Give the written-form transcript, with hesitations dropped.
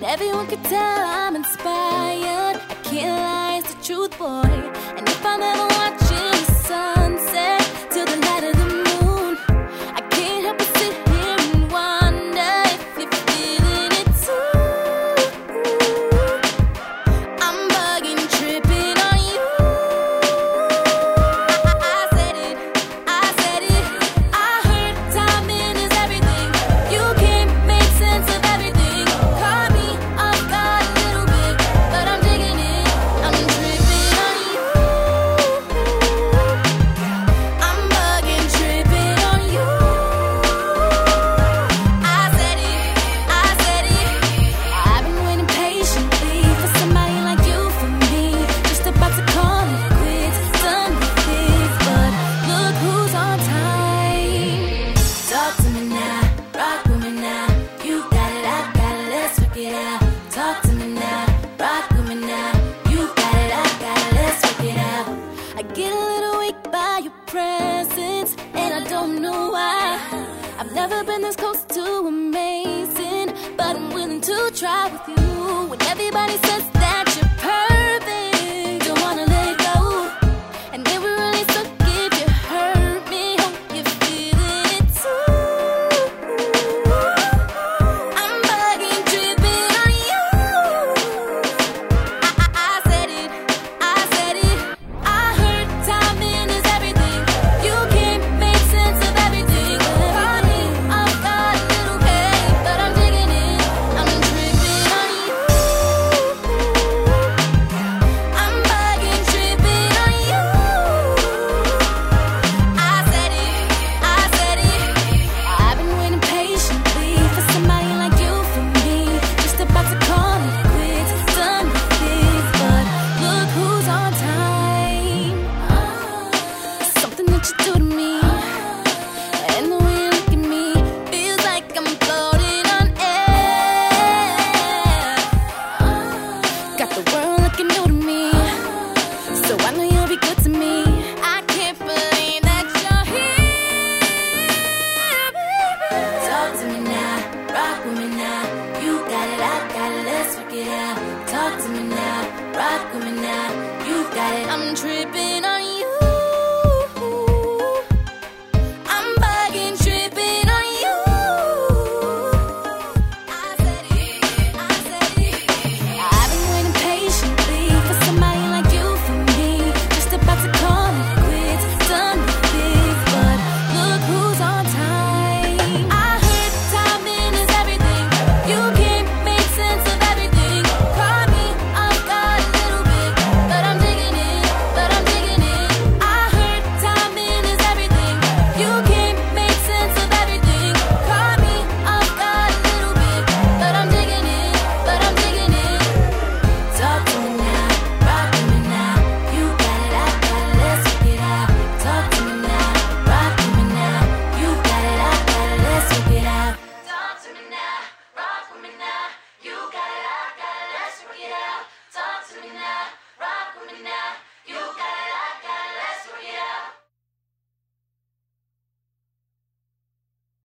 everyone could tell I'm inspired. I can't lie, it's the truth, boy. And if I'm ever watching the sunset till the light of the moon, I can't help but sit here and wonder if you're feeling it too. I'm bugging, tripping on you. I said it, I heard timing is everything. You can't make sense of everything. Caught me off guard a little bit, but I'm digging it. I'm tripping on you. I'm bugging, tripping on you. I said it, I've been waiting patiently for somebody like you for me. Just about to call it quits, done with this, but look who's on time. Talk to me now, rock with me now. You got it, I got it, let's work it out. Talk to me now, rock with me now. You got it, I got it, let's work it out. I get a little weak by your presence, and I don't know why. I've never been this close to amazing, but I'm willing to try with you. When everybody says that you're perfect, don't wanna let it go. And it would really suck if you hurt me. Hope you're feeling it too. I'm bugging, tripping on you. I said it, I heard timing is everything. You can't make sense of everything. Caught me off guard a little bit, but I'm digging it. I'm tripping on you. I'm bugging, tripping on you. I said it, I've been waiting patiently for somebody like you for me. Just about to call it quits, done with this, but look who's on time. Something that you do to me, and the way you look at me, feels like I'm floating on air. Got the world looking new to me, so I know you'll be good to me. I can't believe that you're here, baby. Talk to me now, rock with me now. You got it, I got it, let's work it out. Talk to me now, rock with me now. You got it, I'm tripping